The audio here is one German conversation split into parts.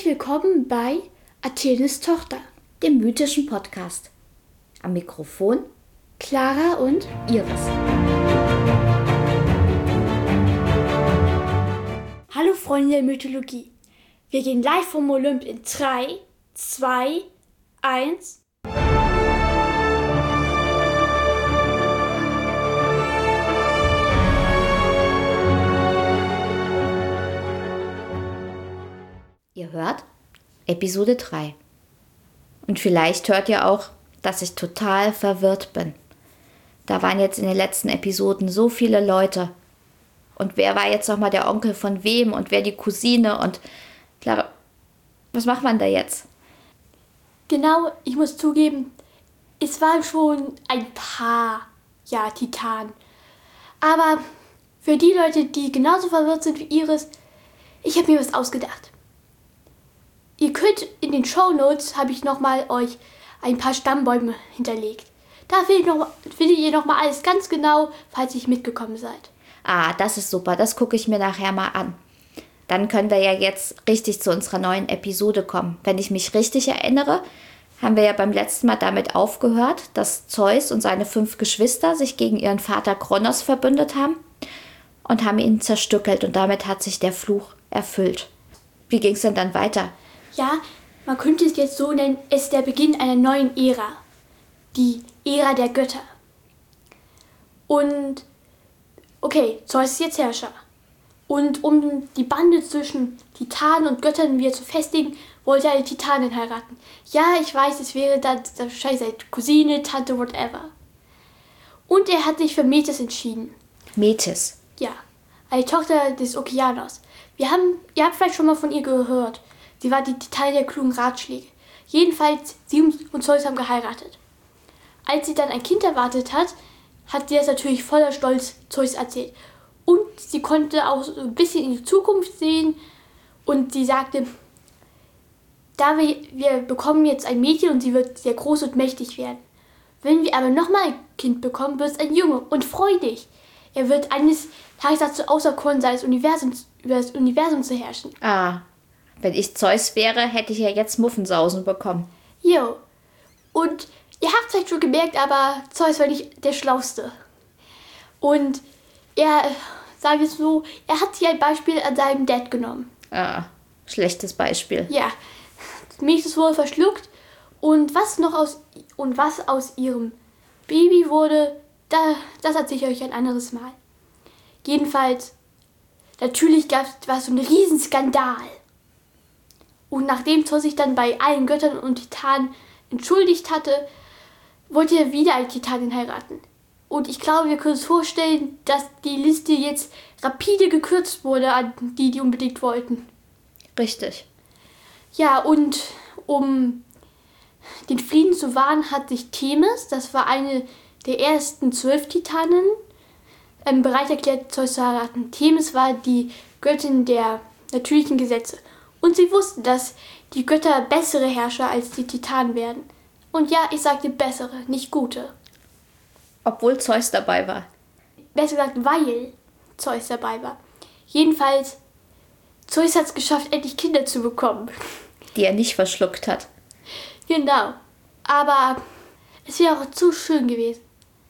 willkommen bei Athenes Tochter, dem mythischen Podcast. Am Mikrofon Clara und Iris. Hallo Freunde der Mythologie. Wir gehen live vom Olymp in 3, 2, 1. Ihr hört Episode 3. Und vielleicht hört ihr auch, dass ich total verwirrt bin. Da waren jetzt in den letzten Episoden so viele Leute. Und wer war jetzt nochmal der Onkel von wem und wer die Cousine und Clara, was macht man da jetzt? Genau, ich muss zugeben, es waren schon ein paar, Titanen. Aber für die Leute, die genauso verwirrt sind wie Iris, ich habe mir was ausgedacht. Ihr könnt in den Shownotes, habe ich nochmal euch ein paar Stammbäume hinterlegt. Da findet ihr nochmal alles ganz genau, falls ihr mitgekommen seid. Ah, das ist super, das gucke ich mir nachher mal an. Dann können wir ja jetzt richtig zu unserer neuen Episode kommen. Wenn ich mich richtig erinnere, haben wir ja beim letzten Mal damit aufgehört, dass Zeus und seine 5 Geschwister sich gegen ihren Vater Kronos verbündet haben und haben ihn zerstückelt und damit hat sich der Fluch erfüllt. Wie ging es denn dann weiter? Ja, man könnte es jetzt so nennen, es ist der Beginn einer neuen Ära. Die Ära der Götter. Und, okay, Zeus ist jetzt Herrscher. Und um die Bande zwischen Titanen und Göttern wieder zu festigen, wollte er eine Titanin heiraten. Ja, ich weiß, es wäre dann wahrscheinlich seine Cousine, Tante, whatever. Und er hat sich für Metis entschieden. Metis? Ja, eine Tochter des Okeanos. Ihr habt vielleicht schon mal von ihr gehört. Sie war die Titanin der klugen Ratschläge. Jedenfalls, sie und Zeus haben geheiratet. Als sie dann ein Kind erwartet hat, hat sie das natürlich voller Stolz Zeus erzählt. Und sie konnte auch so ein bisschen in die Zukunft sehen. Und sie sagte, wir bekommen jetzt ein Mädchen und sie wird sehr groß und mächtig werden. Wenn wir aber nochmal ein Kind bekommen, wird es ein Junge und freu dich. Er wird eines Tages dazu auserkoren sein, über das Universum zu herrschen. Ah, wenn ich Zeus wäre, hätte ich ja jetzt Muffensausen bekommen. Jo. Und ihr habt es vielleicht schon gemerkt, aber Zeus war nicht der Schlauste. Und er, sagen wir es so, er hat sich ein Beispiel an seinem Dad genommen. Ah, schlechtes Beispiel. Ja. Metis wurde verschluckt und was aus ihrem Baby wurde, das erzähle ich euch ein anderes Mal. Jedenfalls, natürlich war es so ein Riesenskandal. Und nachdem Zeus sich dann bei allen Göttern und Titanen entschuldigt hatte, wollte er wieder eine Titanin heiraten. Und ich glaube, wir können uns vorstellen, dass die Liste jetzt rapide gekürzt wurde an die unbedingt wollten. Richtig. Ja, und um den Frieden zu wahren, hat sich Themis, das war eine der ersten 12 Titanen, bereit erklärt, Zeus zu heiraten. Themis war die Göttin der natürlichen Gesetze. Und sie wusste, dass die Götter bessere Herrscher als die Titanen werden. Und ja, ich sagte bessere, nicht gute. Obwohl Zeus dabei war. Besser gesagt, weil Zeus dabei war. Jedenfalls, Zeus hat es geschafft, endlich Kinder zu bekommen. Die er nicht verschluckt hat. Genau. Aber es wäre auch zu schön gewesen.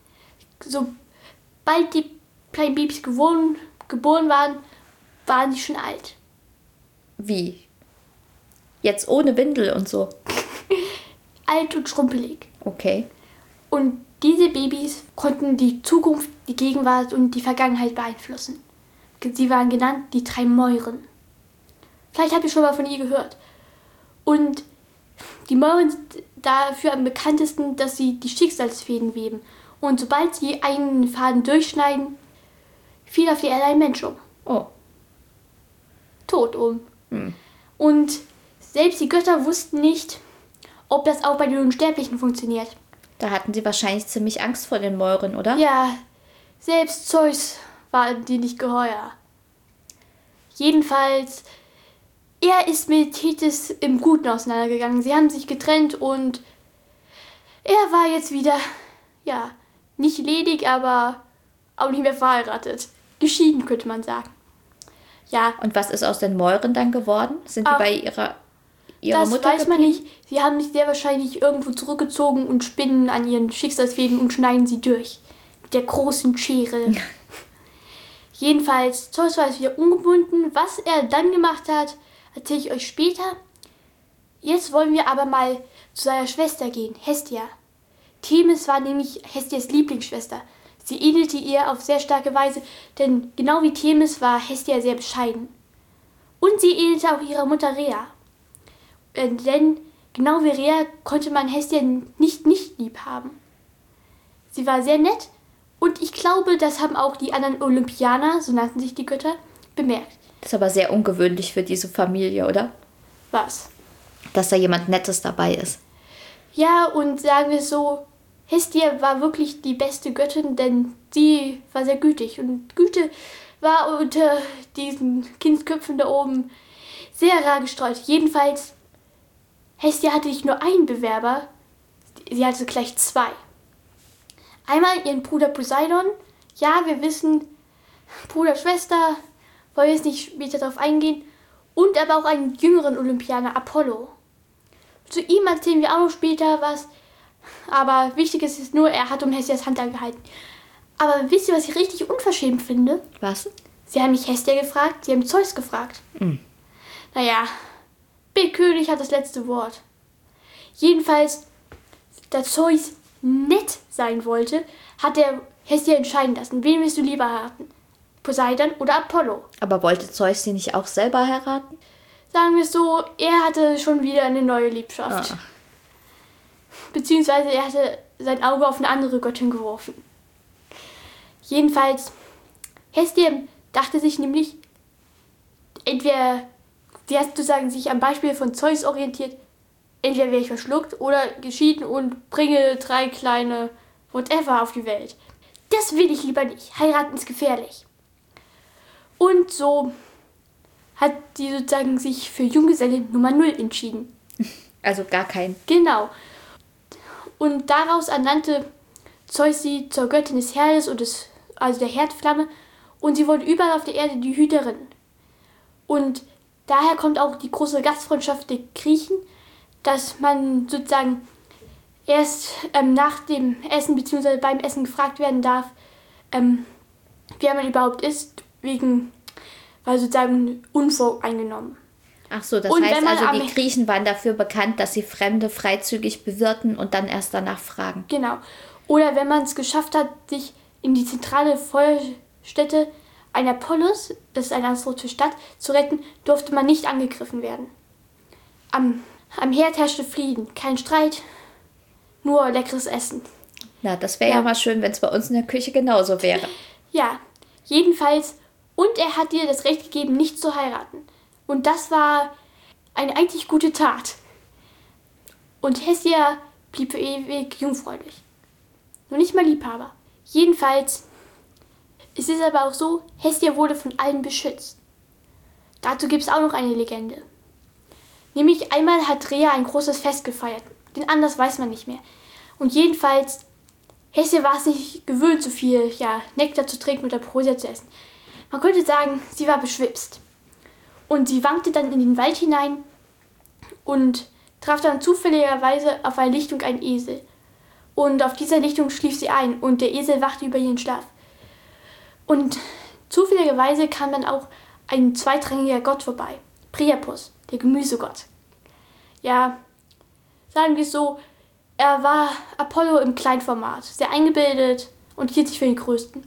Sobald die kleinen Babys geboren waren, waren sie schon alt. Wie? Jetzt ohne Windel und so? Alt und schrumpelig. Okay. Und diese Babys konnten die Zukunft, die Gegenwart und die Vergangenheit beeinflussen. Sie waren genannt die 3 Mäuren. Vielleicht habt ihr schon mal von ihr gehört. Und die Mäuren sind dafür am bekanntesten, dass sie die Schicksalsfäden weben. Und sobald sie einen Faden durchschneiden, fiel auf die Erde ein Mensch um. Oh. Tot um. Und selbst die Götter wussten nicht, ob das auch bei den Unsterblichen funktioniert. Da hatten sie wahrscheinlich ziemlich Angst vor den Mäuren, oder? Ja, selbst Zeus war die nicht geheuer. Jedenfalls, er ist mit Thetis im Guten auseinandergegangen. Sie haben sich getrennt und er war jetzt wieder, nicht ledig, aber auch nicht mehr verheiratet. Geschieden, könnte man sagen. Ja. Und was ist aus den Mäuren dann geworden? Sind die bei ihrer ihrer Das Mutter weiß man geblieben? nicht. Sie haben sich sehr wahrscheinlich irgendwo zurückgezogen und spinnen an ihren Schicksalsfäden und schneiden sie durch. Mit der großen Schere. Jedenfalls, Zeus war jetzt wieder ungebunden. Was er dann gemacht hat, erzähle ich euch später. Jetzt wollen wir aber mal zu seiner Schwester gehen, Hestia. Themis war nämlich Hestias Lieblingsschwester. Sie ähnelte ihr auf sehr starke Weise, denn genau wie Themis war Hestia sehr bescheiden. Und sie ähnelte auch ihrer Mutter Rhea. Denn genau wie Rhea konnte man Hestia nicht lieb haben. Sie war sehr nett und ich glaube, das haben auch die anderen Olympianer, so nannten sich die Götter, bemerkt. Das ist aber sehr ungewöhnlich für diese Familie, oder? Was? Dass da jemand Nettes dabei ist. Ja, und sagen wir es so, Hestia war wirklich die beste Göttin, denn sie war sehr gütig. Und Güte war unter diesen Kindsköpfen da oben sehr rar gestreut. Jedenfalls, Hestia hatte nicht nur einen Bewerber, sie hatte gleich zwei. Einmal ihren Bruder Poseidon. Ja, wir wissen, Bruder, Schwester, wollen wir jetzt nicht später darauf eingehen. Und aber auch einen jüngeren Olympianer, Apollo. Zu ihm erzählen wir auch noch später was. Aber wichtig ist es nur, er hat um Hestias Hand angehalten. Aber wisst ihr, was ich richtig unverschämt finde? Was? Sie haben nicht Hestia gefragt, sie haben Zeus gefragt. Naja, Big König hat das letzte Wort. Jedenfalls, da Zeus nett sein wollte, hat er Hestia entscheiden lassen. Wen willst du lieber heiraten? Poseidon oder Apollo? Aber wollte Zeus sie nicht auch selber heiraten? Sagen wir es so, er hatte schon wieder eine neue Liebschaft. Beziehungsweise er hatte sein Auge auf eine andere Göttin geworfen. Jedenfalls, Hestia dachte sich nämlich, entweder, sie hat sozusagen sich am Beispiel von Zeus orientiert, entweder werde ich verschluckt oder geschieden und bringe 3 kleine whatever auf die Welt. Das will ich lieber nicht. Heiraten ist gefährlich. Und so hat sie sozusagen sich für Junggeselle Nummer 0 entschieden. Also gar kein. Genau. Und daraus ernannte Zeus sie zur Göttin des Herdes und also der Herdflamme. Und sie wurde überall auf der Erde die Hüterin. Und daher kommt auch die große Gastfreundschaft der Griechen, dass man sozusagen erst nach dem Essen bzw. beim Essen gefragt werden darf, wer man überhaupt ist, weil sozusagen unvoreingenommen. Ach so, das Und heißt wenn man also, die Griechen waren dafür bekannt, dass sie Fremde freizügig bewirten und dann erst danach fragen. Genau. Oder wenn man es geschafft hat, sich in die zentrale Feuerstätte einer Polis, das ist eine astronomische Stadt, zu retten, durfte man nicht angegriffen werden. Am Herd herrschte Frieden, kein Streit, nur leckeres Essen. Na, das wäre ja mal schön, wenn es bei uns in der Küche genauso wäre. Ja, jedenfalls. Und er hat ihr das Recht gegeben, nicht zu heiraten. Und das war eine eigentlich gute Tat. Und Hestia blieb für ewig jungfräulich. Nur nicht mal Liebhaber. Jedenfalls ist es aber auch so, Hestia wurde von allen beschützt. Dazu gibt es auch noch eine Legende. Nämlich einmal hat Rhea ein großes Fest gefeiert. Den anders weiß man nicht mehr. Und jedenfalls, Hestia war es nicht gewöhnt, so viel Nektar zu trinken oder Ambrosia zu essen. Man könnte sagen, sie war beschwipst. Und sie wankte dann in den Wald hinein und traf dann zufälligerweise auf eine Lichtung einen Esel. Und auf dieser Lichtung schlief sie ein und der Esel wachte über ihren Schlaf. Und zufälligerweise kam dann auch ein zweitrangiger Gott vorbei, Priapus, der Gemüsegott. Ja, sagen wir es so, er war Apollo im Kleinformat, sehr eingebildet und hielt sich für den Größten.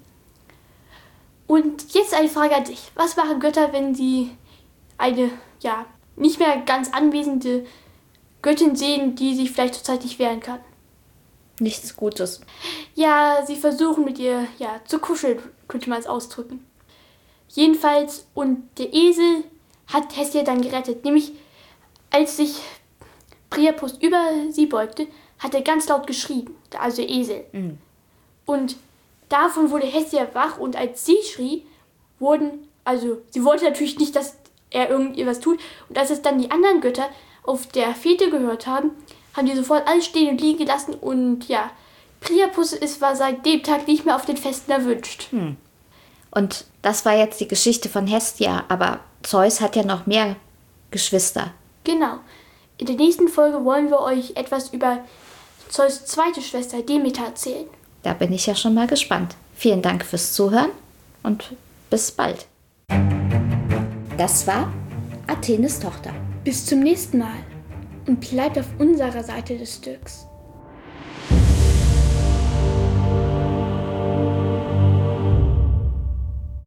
Und jetzt eine Frage an dich. Was machen Götter, wenn sie eine, nicht mehr ganz anwesende Göttin sehen, die sich vielleicht zurzeit nicht wehren kann? Nichts Gutes. Ja, sie versuchen mit ihr, zu kuscheln, könnte man es ausdrücken. Jedenfalls, und der Esel hat Hestia dann gerettet. Nämlich, als sich Priapus über sie beugte, hat er ganz laut geschrien, also der Esel. Und davon wurde Hestia wach und als sie schrie, sie wollte natürlich nicht, dass er irgendwas tut. Und als es dann die anderen Götter auf der Fete gehört haben, haben die sofort alles stehen und liegen gelassen. Und Priapus war seit dem Tag nicht mehr auf den Festen erwünscht. Und das war jetzt die Geschichte von Hestia, aber Zeus hat ja noch mehr Geschwister. Genau. In der nächsten Folge wollen wir euch etwas über Zeus' zweite Schwester Demeter erzählen. Da bin ich ja schon mal gespannt. Vielen Dank fürs Zuhören und bis bald. Das war Athenes Tochter. Bis zum nächsten Mal und bleibt auf unserer Seite des Stücks.